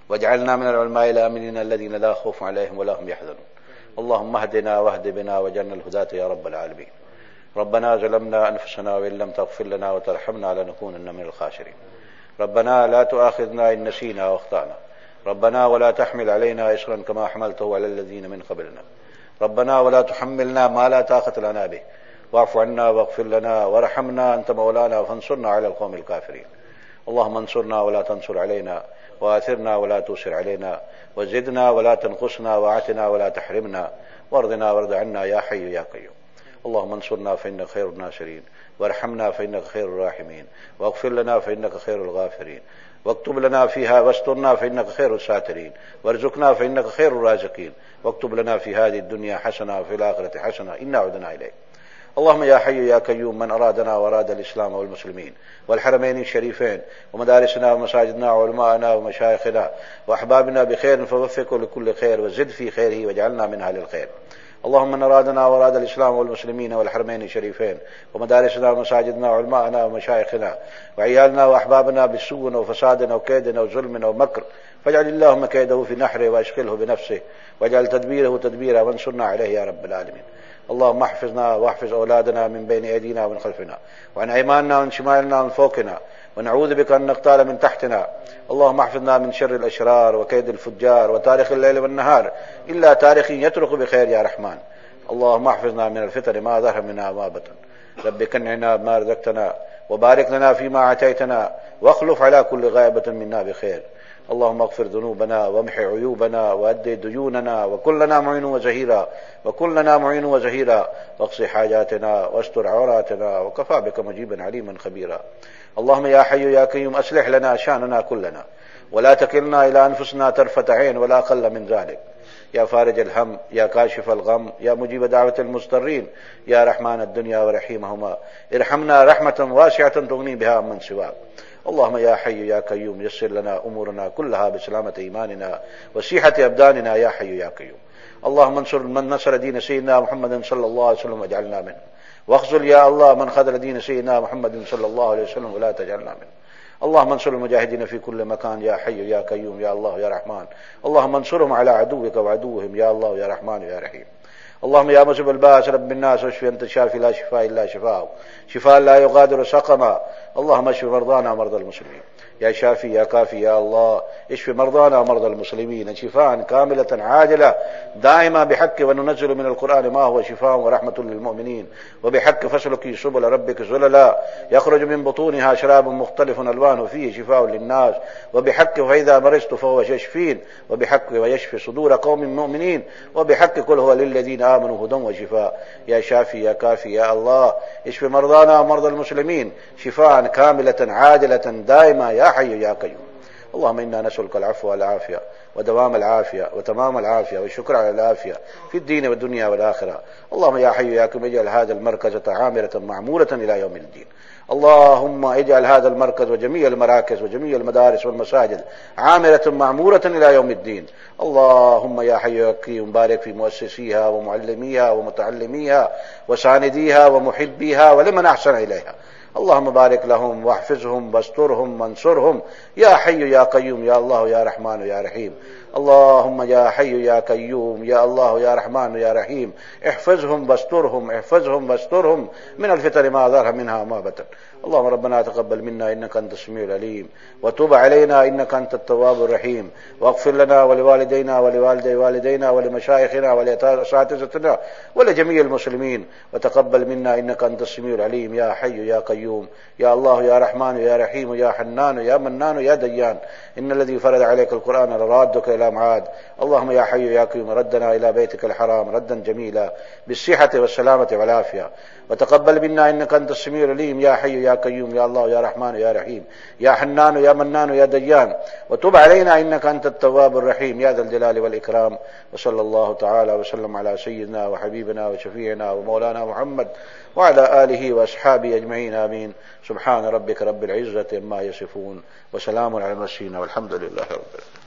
واجعلنا من العلماء الآمنين الذين لا خوف عليهم ولا هم يحزنون. اللهم اهدنا واهد بنا واجعلنا الهداة يا رب العالمين. ربنا ظلمنا أنفسنا وإن لم تغفر لنا وترحمنا لنكونن من الخاسرين. ربنا لا تؤاخذنا إن نسينا واخطأنا. ربنا ولا تحمل علينا إصرا كما حملته على الذين من قبلنا. ربنا ولا تحملنا ما لا طاقة لنا به واعف عنا واغفر لنا وارحمنا أنت مولانا فانصرنا على القوم الكافرين. اللهم انصرنا ولا تنصر علينا وآثرنا ولا تؤثر علينا وزدنا ولا تنقصنا وأعتنا ولا تحرمنا وارضنا وارض عنا يا حي يا قيوم. اللهم انصرنا فإنك خير الناصرين وارحمنا فإنك خير الراحمين واغفر لنا فإنك خير الغافرين واكتب لنا فيها واسترنا فإنك خير الساترين وارزقنا فإنك خير الرازقين واكتب لنا في هذه الدنيا حسنة وفي الآخرة حسنة إنا عدنا إليك. اللهم يا حي يا قيوم من أرادنا وأراد الإسلام والمسلمين والحرمين الشريفين ومدارسنا ومساجدنا وعلماءنا ومشايخنا وأحبابنا بخير فوفقه لكل خير وزد في خيره واجعلنا من أهل الخير. اللهم من أرادنا وأراد الإسلام والمسلمين والحرمين الشريفين ومدارسنا ومساجدنا وعلماءنا ومشايخنا وعيالنا وأحبابنا بالسوء وفساد وكيد وظلم ومكر فاجعل اللهم كيده في نحره واشغله بنفسه واجعل تدبيره تدبيرا وانصرنا عليه يا رب العالمين. اللهم احفظنا واحفظ أولادنا من بين أيدينا ومن خلفنا وعن أيماننا وعن شمالنا ومن فوقنا ونعوذ بك أن نقتال من تحتنا. اللهم احفظنا من شر الأشرار وكيد الفجار وتارك الليل والنهار إلا تارك يترك بخير يا رحمن. اللهم احفظنا من الفتن ما ظهر منها وما بطن. رب كنعنا بما رزقتنا وبارك لنا فيما أعطيتنا واخلف على كل غائبة منا بخير. اللهم اغفر ذنوبنا وامح عيوبنا وأد ديوننا وكلنا معين وزهيرا وكلنا معين وزهيرا واقض حاجاتنا واستر عوراتنا وكفى بك مجيبا عليما خبيرا. اللهم يا حي يا قيوم أصلح لنا شأننا كلنا ولا تكلنا إلى أنفسنا طرفة عين ولا أقل من ذلك. يا فارج الهم يا كاشف الغم يا مجيب دعوة المضطرين يا رحمن الدنيا ورحيمهما ارحمنا رحمة واسعة تغني بها من سواك. اللهم يا حي يا قيوم يسر لنا أمورنا كلها بسلامة إيماننا وصحة أبداننا يا حي يا قيوم. اللهم انصر من نصر دين سيدنا محمد صلى الله عليه وسلم واجعلنا منه واخذل يا الله من خذل دين سيدنا محمد صلى الله عليه وسلم ولا تجعلنا منه. اللهم انصر المجاهدين في كل مكان يا حي يا قيوم يا الله يا رحمن. اللهم انصرهم على عدوك وعدوهم يا الله يا رحمن يا رحيم. اللهم يا مذهب الباس رب الناس اشف أنت الشافي لا شفاء إلا شفاء شفاء لا يغادر سقما. اللهم اشف مرضانا ومرضى المسلمين يا شافي يا كافي يا الله اشف مرضانا ومرضى المسلمين شفاء كاملة عاجلة دائما بحق وننزل من القرآن ما هو شفاء ورحمة للمؤمنين وبحق فاسلكي سبل ربك ذللا يخرج من بطونها شراب مختلف ألوانه فيه شفاء للناس وبحق فإذا مرضت فهو يشفين وبحق ويشفي صدور قوم مؤمنين وبحق كل هو للذين آمنوا هدى وشفاء. يا شافي يا كافي يا الله اشف مرضانا ومرضى المسلمين شفاء كاملة عاجلة دائما يا حي يا قيوم. اللهم إنا نسألك العفو والعافية ودوام العافية وتمام العافية والشكر على العافية في الدين والدنيا والآخرة. اللهم يا حي يا قيوم اجعل هذا المركز عامرة معمورة إلى يوم الدين. اللهم اجعل هذا المركز وجميع المراكز وجميع المدارس والمساجد عامرة معمورة إلى يوم الدين. اللهم يا حي يا قيوم بارك في مؤسسيها ومعلميها ومتعلميها وسانديها ومحبيها ولمن أحسن إليها. اللهم بارك لهم واحفظهم واسترهم وانصرهم يا حي يا قيوم يا الله يا رحمن يا رحيم. اللهم يا حي يا قيوم يا الله يا رحمن يا رحيم احفظهم واسترهم احفظهم واسترهم من الفتن ما ظهر منها وما بطن. اللهم ربنا تقبل منا إنك أنت السميع العليم وتوب علينا إنك أنت التواب الرحيم واغفر لنا ولوالدينا ولوالدي والدينا ولمشايخنا ولأساتذتنا ولجميع المسلمين وتقبل منا إنك أنت السميع العليم يا حي يا قيوم يا الله يا رحمن يا رحيم يا حنان يا منان يا ديان. إن الذي فرض عليك القرآن لرادك إلى معاد. اللهم يا حي يا قيوم ردنا إلى بيتك الحرام ردا جميلا بالصحة والسلامة والعافية وتقبل منا إنك أنت السميع العليم يا حي يا قيوم يا الله يا رحمن يا رحيم يا حنان يا منان يا ديان وتب علينا إنك أنت التواب الرحيم يا ذا الجلال والإكرام. وصلى الله تعالى وسلم على سيدنا وحبيبنا وشفيعنا ومولانا محمد وعلى آله وأصحابه أجمعين آمين. سبحان ربك رب العزة عما يصفون وسلام على المرسلين والحمد لله رب العالمين.